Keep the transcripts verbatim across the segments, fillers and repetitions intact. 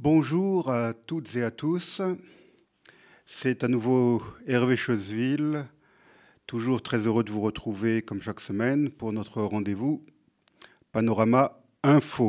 Bonjour à toutes et à tous. C'est à nouveau Hervé Choseville, toujours très heureux de vous retrouver comme chaque semaine pour notre rendez-vous Panorama Info.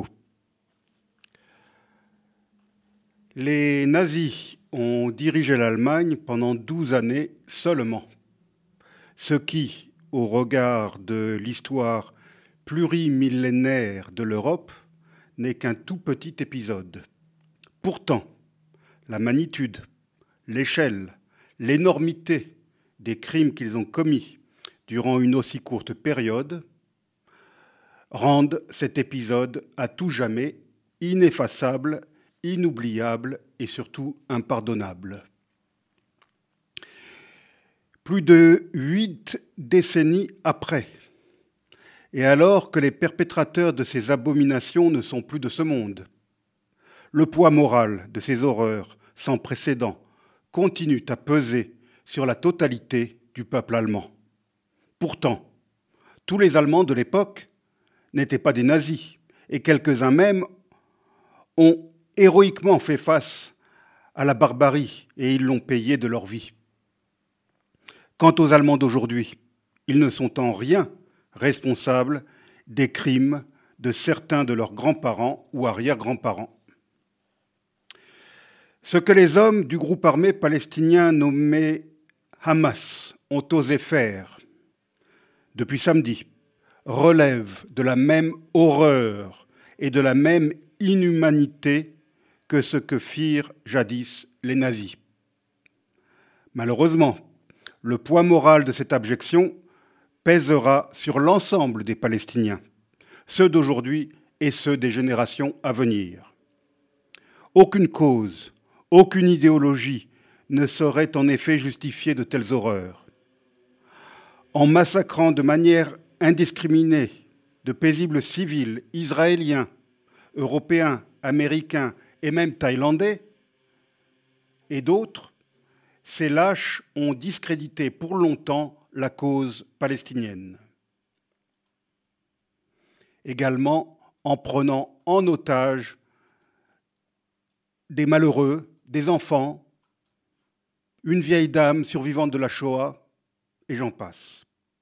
Les nazis ont dirigé l'Allemagne pendant douze années seulement, ce qui, au regard de l'histoire plurimillénaire de l'Europe, n'est qu'un tout petit épisode. Pourtant, la magnitude, l'échelle, l'énormité des crimes qu'ils ont commis durant une aussi courte période rendent cet épisode à tout jamais ineffaçable, inoubliable et surtout impardonnable. Plus de huit décennies après, et alors que les perpétrateurs de ces abominations ne sont plus de ce monde, le poids moral de ces horreurs sans précédent continue à peser sur la totalité du peuple allemand. Pourtant, tous les Allemands de l'époque n'étaient pas des nazis, et quelques-uns même ont héroïquement fait face à la barbarie et ils l'ont payé de leur vie. Quant aux Allemands d'aujourd'hui, ils ne sont en rien responsables des crimes de certains de leurs grands-parents ou arrière-grands-parents. Ce que les hommes du groupe armé palestinien nommé Hamas ont osé faire depuis samedi relève de la même horreur et de la même inhumanité que ce que firent jadis les nazis. Malheureusement, le poids moral de cette abjection pèsera sur l'ensemble des Palestiniens, ceux d'aujourd'hui et ceux des générations à venir. Aucune cause, aucune idéologie ne saurait en effet justifier de telles horreurs. En massacrant de manière indiscriminée de paisibles civils israéliens, européens, américains et même thaïlandais, et d'autres, ces lâches ont discrédité pour longtemps la cause palestinienne. Également en prenant en otage des malheureux, des enfants, une vieille dame survivante de la Shoah, et j'en passe.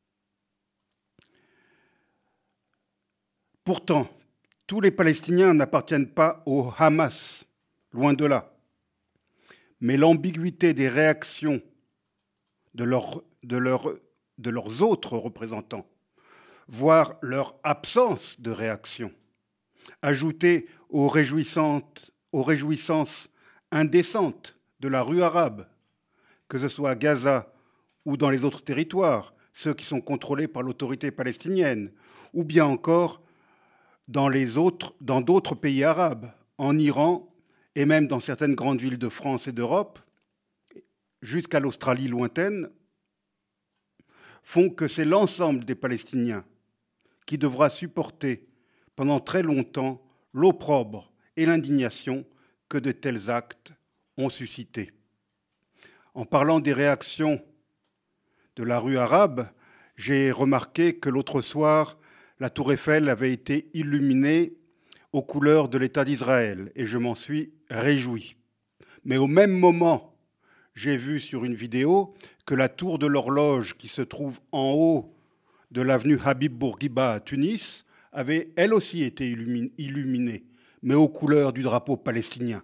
Pourtant, tous les Palestiniens n'appartiennent pas au Hamas, loin de là. Mais l'ambiguïté des réactions de, leur, de, leur, de leurs autres représentants, voire leur absence de réaction, ajoutée aux réjouissantes aux réjouissances indécentes de la rue arabe, que ce soit à Gaza ou dans les autres territoires, ceux qui sont contrôlés par l'autorité palestinienne, ou bien encore dans, les autres, dans d'autres pays arabes, en Iran et même dans certaines grandes villes de France et d'Europe, jusqu'à l'Australie lointaine, font que c'est l'ensemble des Palestiniens qui devra supporter pendant très longtemps l'opprobre et l'indignation que de tels actes ont suscité. En parlant des réactions de la rue arabe, j'ai remarqué que l'autre soir, la tour Eiffel avait été illuminée aux couleurs de l'État d'Israël et je m'en suis réjoui. Mais au même moment, j'ai vu sur une vidéo que la tour de l'horloge qui se trouve en haut de l'avenue Habib Bourguiba à Tunis avait elle aussi été illuminée, mais aux couleurs du drapeau palestinien.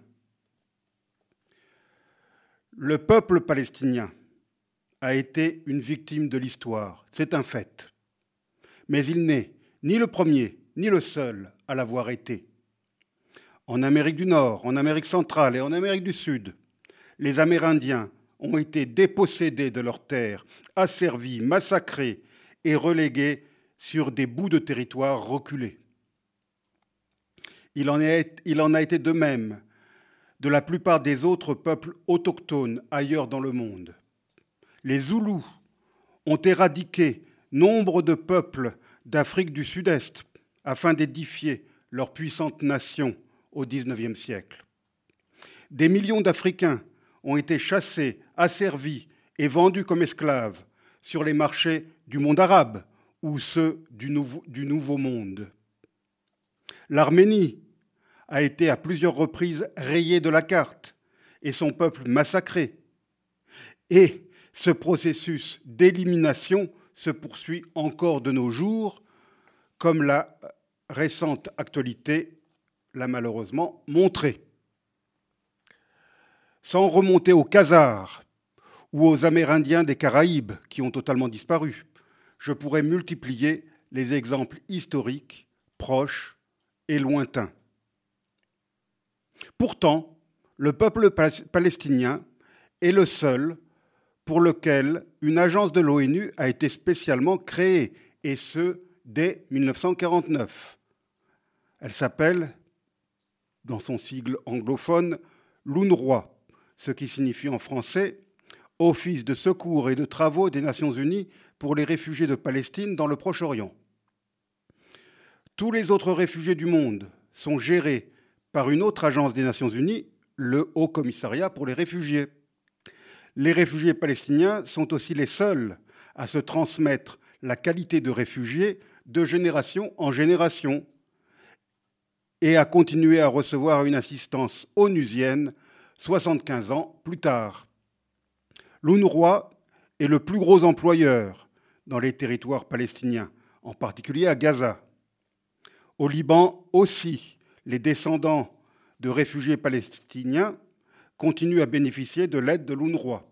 Le peuple palestinien a été une victime de l'histoire, c'est un fait. Mais il n'est ni le premier, ni le seul à l'avoir été. En Amérique du Nord, en Amérique centrale et en Amérique du Sud, les Amérindiens ont été dépossédés de leurs terres, asservis, massacrés et relégués sur des bouts de territoire reculés. Il en, est, il en a été de même de la plupart des autres peuples autochtones ailleurs dans le monde. Les Zoulous ont éradiqué nombre de peuples d'Afrique du Sud-Est afin d'édifier leur puissante nation au dix-neuvième siècle. Des millions d'Africains ont été chassés, asservis et vendus comme esclaves sur les marchés du monde arabe ou ceux du Nouveau, du nouveau Monde. L'Arménie a été à plusieurs reprises rayé de la carte et son peuple massacré. Et ce processus d'élimination se poursuit encore de nos jours, comme la récente actualité l'a malheureusement montré. Sans remonter aux Khazars ou aux Amérindiens des Caraïbes qui ont totalement disparu, je pourrais multiplier les exemples historiques, proches et lointains. Pourtant, le peuple palestinien est le seul pour lequel une agence de l'ONU a été spécialement créée, et ce, dès mille neuf cent quarante-neuf. Elle s'appelle, dans son sigle anglophone, l'UNRWA, ce qui signifie en français « Office de secours et de travaux des Nations Unies pour les réfugiés de Palestine dans le Proche-Orient ». Tous les autres réfugiés du monde sont gérés par une autre agence des Nations Unies, le Haut Commissariat pour les réfugiés. Les réfugiés palestiniens sont aussi les seuls à se transmettre la qualité de réfugiés de génération en génération et à continuer à recevoir une assistance onusienne soixante-quinze ans plus tard. L'UNRWA est le plus gros employeur dans les territoires palestiniens, en particulier à Gaza. Au Liban aussi, les descendants de réfugiés palestiniens continuent à bénéficier de l'aide de l'UNRWA.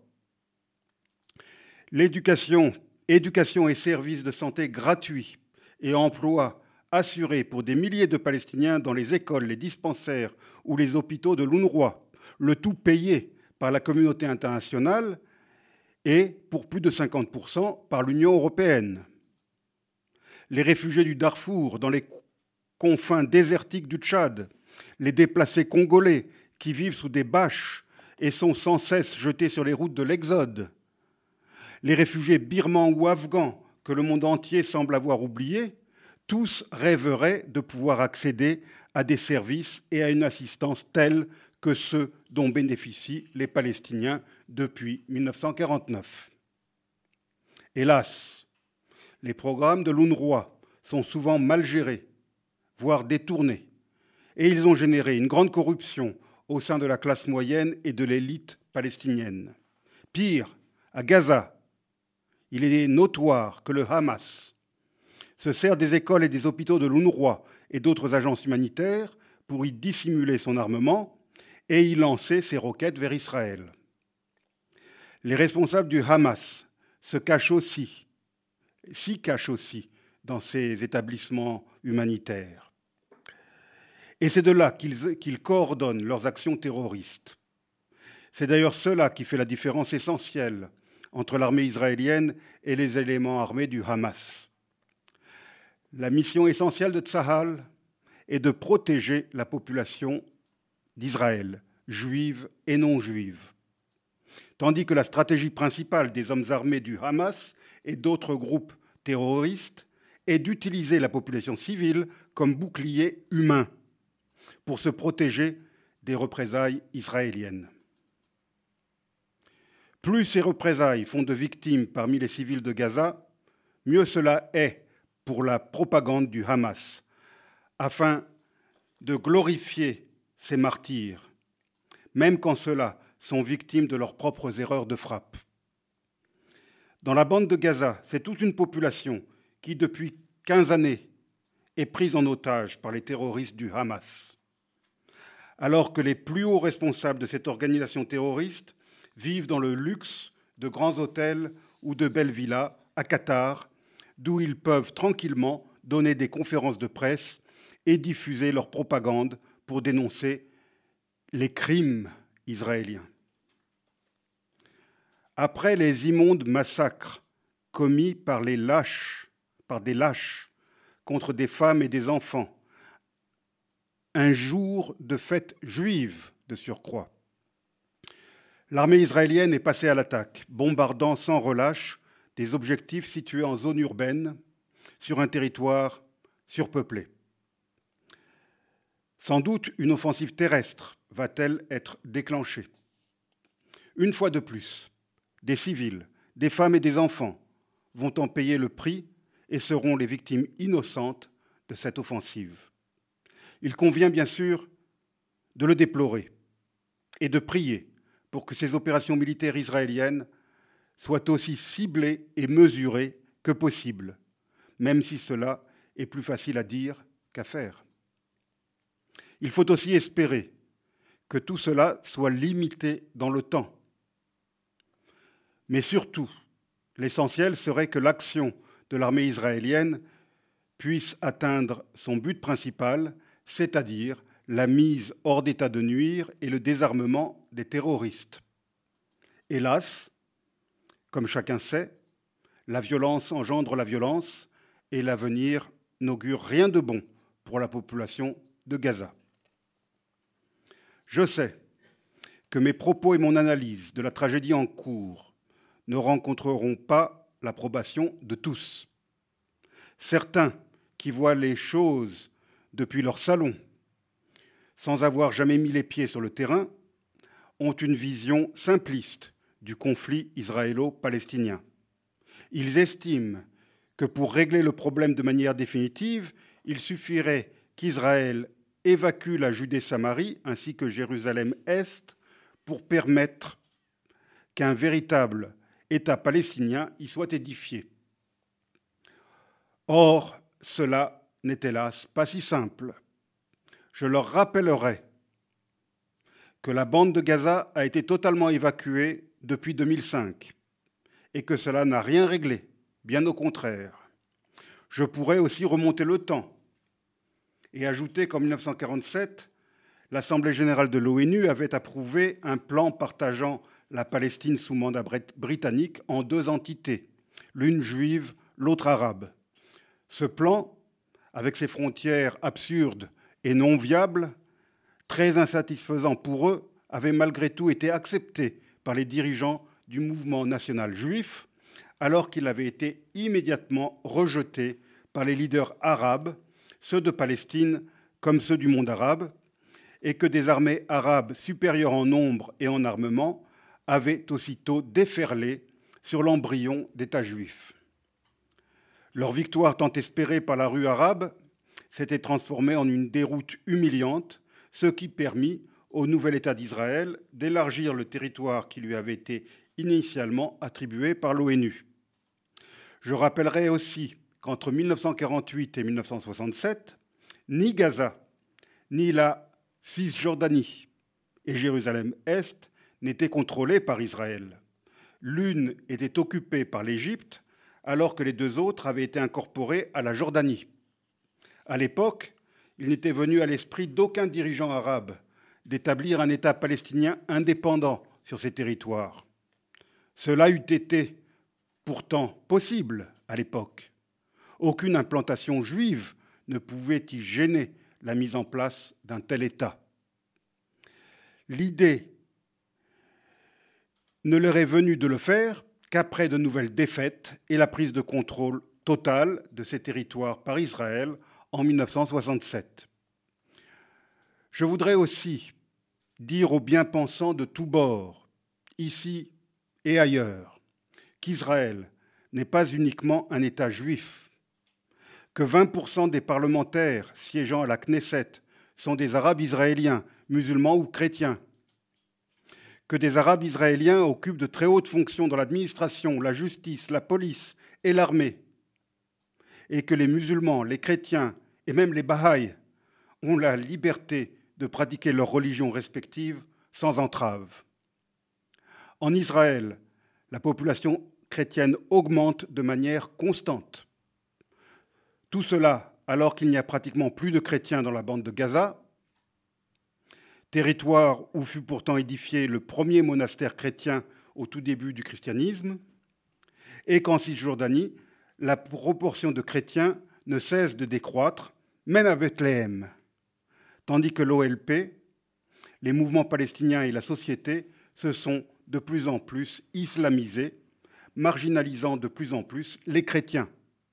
L'éducation, éducation et services de santé gratuits et emploi assurés pour des milliers de Palestiniens dans les écoles, les dispensaires ou les hôpitaux de l'UNRWA, le tout payé par la communauté internationale et pour plus de cinquante pour cent par l'Union européenne. Les réfugiés du Darfour dans les confins désertiques du Tchad, les déplacés congolais qui vivent sous des bâches et sont sans cesse jetés sur les routes de l'Exode, les réfugiés birmans ou afghans que le monde entier semble avoir oubliés, tous rêveraient de pouvoir accéder à des services et à une assistance tels que ceux dont bénéficient les Palestiniens depuis mille neuf cent quarante-neuf. Hélas, les programmes de l'UNRWA sont souvent mal gérés, voire détournés, et ils ont généré une grande corruption au sein de la classe moyenne et de l'élite palestinienne. Pire, à Gaza, il est notoire que le Hamas se sert des écoles et des hôpitaux de l'UNRWA et d'autres agences humanitaires pour y dissimuler son armement et y lancer ses roquettes vers Israël. Les responsables du Hamas se cachent aussi, s'y cachent aussi dans ces établissements humanitaires. Et c'est de là qu'ils, qu'ils coordonnent leurs actions terroristes. C'est d'ailleurs cela qui fait la différence essentielle entre l'armée israélienne et les éléments armés du Hamas. La mission essentielle de Tsahal est de protéger la population d'Israël, juive et non juive, tandis que la stratégie principale des hommes armés du Hamas et d'autres groupes terroristes est d'utiliser la population civile comme bouclier humain pour se protéger des représailles israéliennes. Plus ces représailles font de victimes parmi les civils de Gaza, mieux cela est pour la propagande du Hamas, afin de glorifier ces martyrs, même quand ceux-là sont victimes de leurs propres erreurs de frappe. Dans la bande de Gaza, c'est toute une population qui, depuis quinze années, est prise en otage par les terroristes du Hamas, alors que les plus hauts responsables de cette organisation terroriste vivent dans le luxe de grands hôtels ou de belles villas à Qatar, d'où ils peuvent tranquillement donner des conférences de presse et diffuser leur propagande pour dénoncer les crimes israéliens. Après les immondes massacres commis par les lâches, par des lâches contre des femmes et des enfants, un jour de fête juive de surcroît, l'armée israélienne est passée à l'attaque, bombardant sans relâche des objectifs situés en zone urbaine sur un territoire surpeuplé. Sans doute une offensive terrestre va-t-elle être déclenchée. Une fois de plus, des civils, des femmes et des enfants vont en payer le prix et seront les victimes innocentes de cette offensive. Il convient bien sûr de le déplorer et de prier pour que ces opérations militaires israéliennes soient aussi ciblées et mesurées que possible, même si cela est plus facile à dire qu'à faire. Il faut aussi espérer que tout cela soit limité dans le temps. Mais surtout, l'essentiel serait que l'action de l'armée israélienne puisse atteindre son but principal, c'est-à-dire la mise hors d'état de nuire et le désarmement des terroristes. Hélas, comme chacun sait, la violence engendre la violence et l'avenir n'augure rien de bon pour la population de Gaza. Je sais que mes propos et mon analyse de la tragédie en cours ne rencontreront pas l'approbation de tous. Certains qui voient les choses depuis leur salon, sans avoir jamais mis les pieds sur le terrain, ont une vision simpliste du conflit israélo-palestinien. Ils estiment que pour régler le problème de manière définitive, il suffirait qu'Israël évacue la Judée-Samarie ainsi que Jérusalem-Est pour permettre qu'un véritable État palestinien y soit édifié. Or, cela n'est hélas pas si simple. Je leur rappellerai que la bande de Gaza a été totalement évacuée depuis deux mille cinq et que cela n'a rien réglé, bien au contraire. Je pourrais aussi remonter le temps et ajouter qu'en mille neuf cent quarante-sept, l'Assemblée générale de l'ONU avait approuvé un plan partageant la Palestine sous mandat britannique en deux entités, l'une juive, l'autre arabe. Ce plan, avec ses frontières absurdes et non viables, très insatisfaisant pour eux, avait malgré tout été accepté par les dirigeants du mouvement national juif, alors qu'il avait été immédiatement rejeté par les leaders arabes, ceux de Palestine comme ceux du monde arabe, et que des armées arabes supérieures en nombre et en armement avaient aussitôt déferlé sur l'embryon d'État juif. Leur victoire tant espérée par la rue arabe s'était transformée en une déroute humiliante, ce qui permit au nouvel État d'Israël d'élargir le territoire qui lui avait été initialement attribué par l'ONU. Je rappellerai aussi qu'entre mille neuf cent quarante-huit et mille neuf cent soixante-sept, ni Gaza, ni la Cisjordanie et Jérusalem-Est n'étaient contrôlées par Israël. L'une était occupée par l'Égypte, alors que les deux autres avaient été incorporées à la Jordanie. À l'époque, il n'était venu à l'esprit d'aucun dirigeant arabe d'établir un État palestinien indépendant sur ces territoires. Cela eût été pourtant possible à l'époque. Aucune implantation juive ne pouvait y gêner la mise en place d'un tel État. L'idée ne leur est venue de le faire qu'après de nouvelles défaites et la prise de contrôle totale de ces territoires par Israël en mille neuf cent soixante-sept. Je voudrais aussi dire aux bien-pensants de tous bords, ici et ailleurs, qu'Israël n'est pas uniquement un État juif, que vingt pour cent des parlementaires siégeant à la Knesset sont des Arabes israéliens, musulmans ou chrétiens, que des Arabes israéliens occupent de très hautes fonctions dans l'administration, la justice, la police et l'armée, et que les musulmans, les chrétiens et même les Bahaïs ont la liberté de pratiquer leur religion respective sans entrave. En Israël, la population chrétienne augmente de manière constante. Tout cela alors qu'il n'y a pratiquement plus de chrétiens dans la bande de Gaza, territoire où fut pourtant édifié le premier monastère chrétien au tout début du christianisme, et qu'en Cisjordanie, la proportion de chrétiens ne cesse de décroître, même à Bethléem, tandis que l'O L P, les mouvements palestiniens et la société se sont de plus en plus islamisés, marginalisant de plus en plus les chrétiens.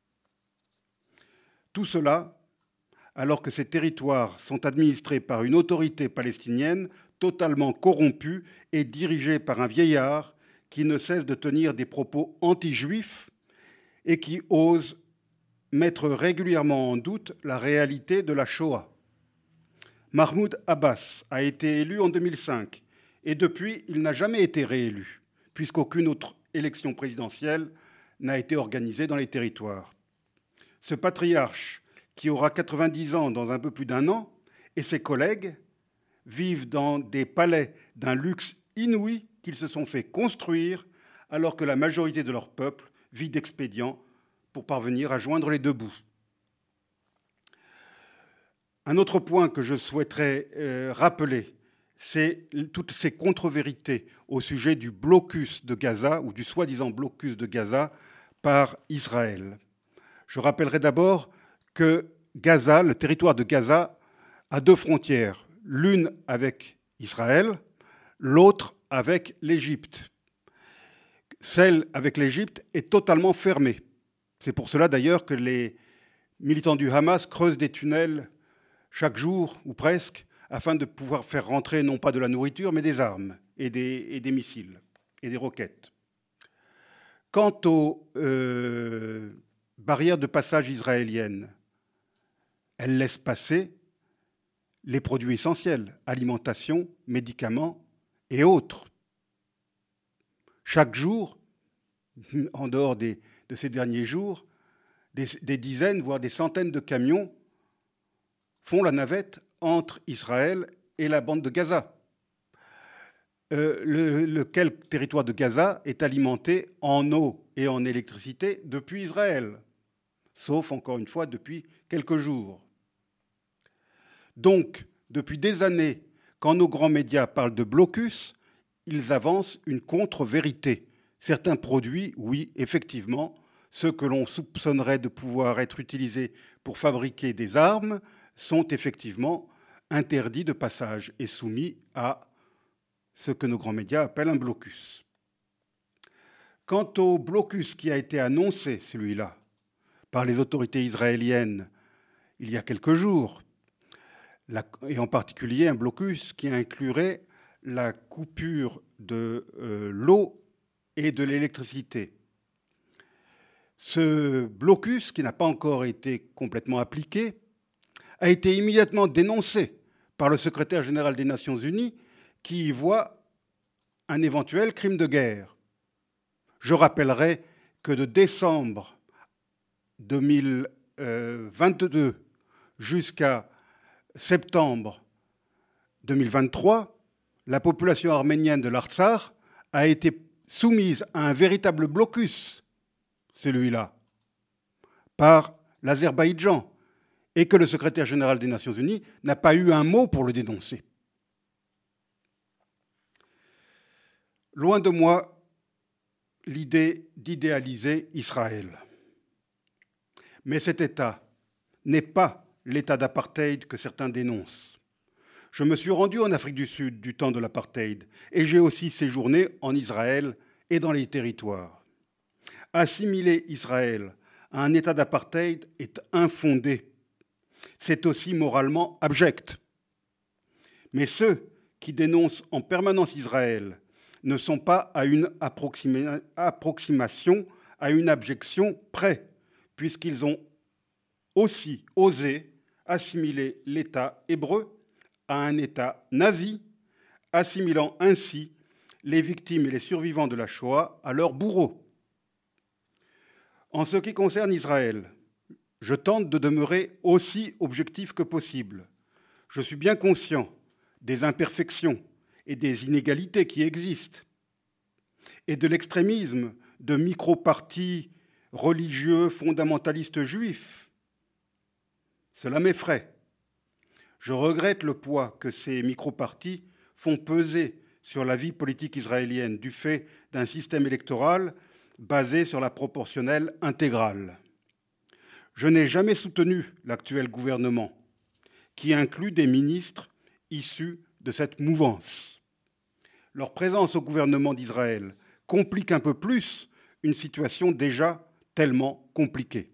Tout cela alors que ces territoires sont administrés par une autorité palestinienne totalement corrompue et dirigée par un vieillard qui ne cesse de tenir des propos anti-juifs et qui ose mettre régulièrement en doute la réalité de la Shoah. Mahmoud Abbas a été élu en deux mille cinq et depuis, il n'a jamais été réélu, puisqu'aucune autre élection présidentielle n'a été organisée dans les territoires. Ce patriarche, qui aura quatre-vingt-dix ans dans un peu plus d'un an, et ses collègues vivent dans des palais d'un luxe inouï qu'ils se sont fait construire alors que la majorité de leur peuple vit d'expédients pour parvenir à joindre les deux bouts. Un autre point que je souhaiterais euh, rappeler, c'est toutes ces contre-vérités au sujet du blocus de Gaza, ou du soi-disant blocus de Gaza, par Israël. Je rappellerai d'abord que Gaza, le territoire de Gaza, a deux frontières, l'une avec Israël, l'autre avec l'Égypte. Celle avec l'Égypte est totalement fermée. C'est pour cela d'ailleurs que les militants du Hamas creusent des tunnels chaque jour, ou presque, afin de pouvoir faire rentrer non pas de la nourriture, mais des armes et des, et des missiles et des roquettes. Quant aux euh, barrières de passage israéliennes, elles laissent passer les produits essentiels, alimentation, médicaments et autres. Chaque jour, en dehors des, de ces derniers jours, des, des dizaines, voire des centaines de camions font la navette entre Israël et la bande de Gaza. Euh, le, lequel territoire de Gaza est alimenté en eau et en électricité depuis Israël, sauf, encore une fois, depuis quelques jours. Donc, depuis des années, quand nos grands médias parlent de blocus, ils avancent une contre-vérité. Certains produits, oui, effectivement, ceux que l'on soupçonnerait de pouvoir être utilisés pour fabriquer des armes, sont effectivement interdits de passage et soumis à ce que nos grands médias appellent un blocus. Quant au blocus qui a été annoncé, celui-là, par les autorités israéliennes il y a quelques jours, et en particulier un blocus qui inclurait la coupure de euh, l'eau et de l'électricité. Ce blocus, qui n'a pas encore été complètement appliqué, a été immédiatement dénoncé par le secrétaire général des Nations Unies, qui y voit un éventuel crime de guerre. Je rappellerai que de décembre deux mille vingt-deux jusqu'à septembre deux mille vingt-trois, la population arménienne de l'Artsakh a été soumise à un véritable blocus, celui-là, par l'Azerbaïdjan, et que le secrétaire général des Nations Unies n'a pas eu un mot pour le dénoncer. Loin de moi l'idée d'idéaliser Israël. Mais cet État n'est pas l'État d'apartheid que certains dénoncent. Je me suis rendu en Afrique du Sud du temps de l'apartheid et j'ai aussi séjourné en Israël et dans les territoires. Assimiler Israël à un État d'apartheid est infondé. C'est aussi moralement abject. Mais ceux qui dénoncent en permanence Israël ne sont pas à une approxima- approximation, à une abjection près, puisqu'ils ont aussi osé assimiler l'État hébreu à un État nazi, assimilant ainsi les victimes et les survivants de la Shoah à leurs bourreaux. En ce qui concerne Israël, je tente de demeurer aussi objectif que possible. Je suis bien conscient des imperfections et des inégalités qui existent, et de l'extrémisme de micro-partis religieux fondamentalistes juifs. Cela m'effraie. Je regrette le poids que ces micro-partis font peser sur la vie politique israélienne du fait d'un système électoral basé sur la proportionnelle intégrale. Je n'ai jamais soutenu l'actuel gouvernement, qui inclut des ministres issus de cette mouvance. Leur présence au gouvernement d'Israël complique un peu plus une situation déjà tellement compliquée.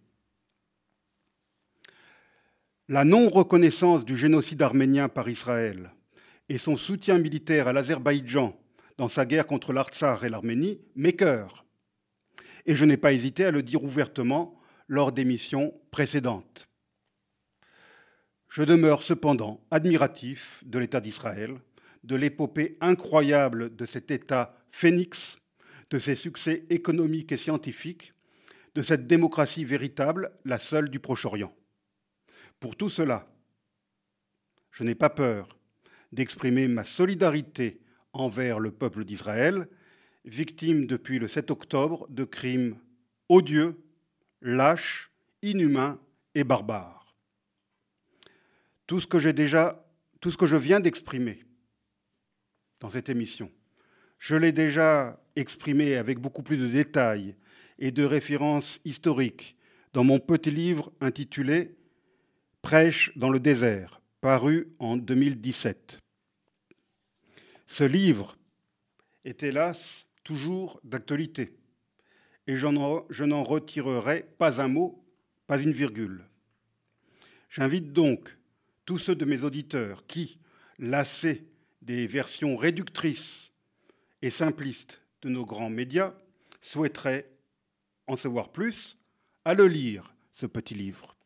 La non-reconnaissance du génocide arménien par Israël et son soutien militaire à l'Azerbaïdjan dans sa guerre contre l'Artsakh et l'Arménie m'écœurent. Et je n'ai pas hésité à le dire ouvertement lors des missions précédentes. Je demeure cependant admiratif de l'État d'Israël, de l'épopée incroyable de cet État phénix, de ses succès économiques et scientifiques, de cette démocratie véritable, la seule du Proche-Orient. Pour tout cela, je n'ai pas peur d'exprimer ma solidarité envers le peuple d'Israël, victime depuis le sept octobre de crimes odieux, lâches, inhumains et barbares. Tout ce que j'ai déjà, tout ce que je viens d'exprimer dans cette émission, je l'ai déjà exprimé avec beaucoup plus de détails et de références historiques dans mon petit livre intitulé « Prêche dans le désert », paru en deux mille dix-sept. Ce livre est hélas toujours d'actualité et je n'en retirerai pas un mot, pas une virgule. J'invite donc tous ceux de mes auditeurs qui, lassés des versions réductrices et simplistes de nos grands médias, souhaiteraient en savoir plus, à le lire, ce petit livre.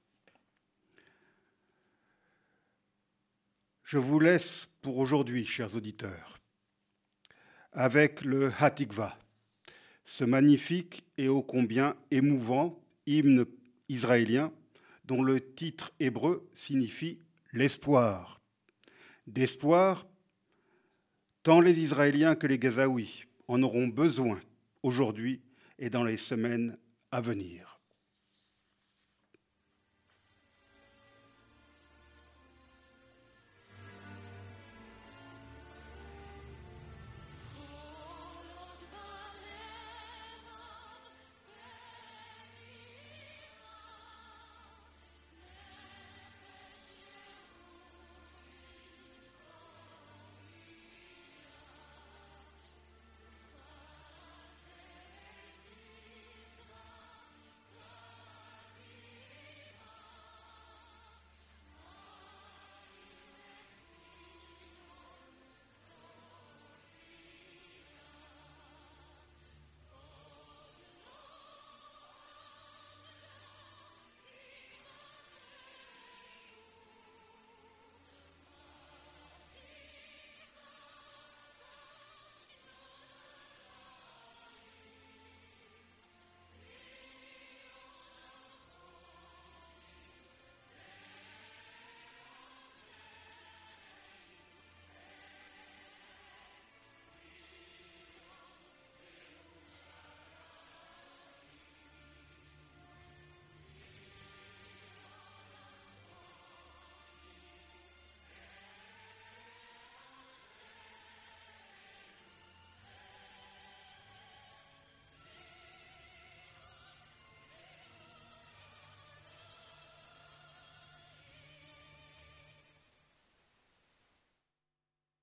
Je vous laisse pour aujourd'hui, chers auditeurs, avec le Hatikva, ce magnifique et ô combien émouvant hymne israélien dont le titre hébreu signifie l'espoir. D'espoir, tant les Israéliens que les Gazaouis en auront besoin aujourd'hui et dans les semaines à venir.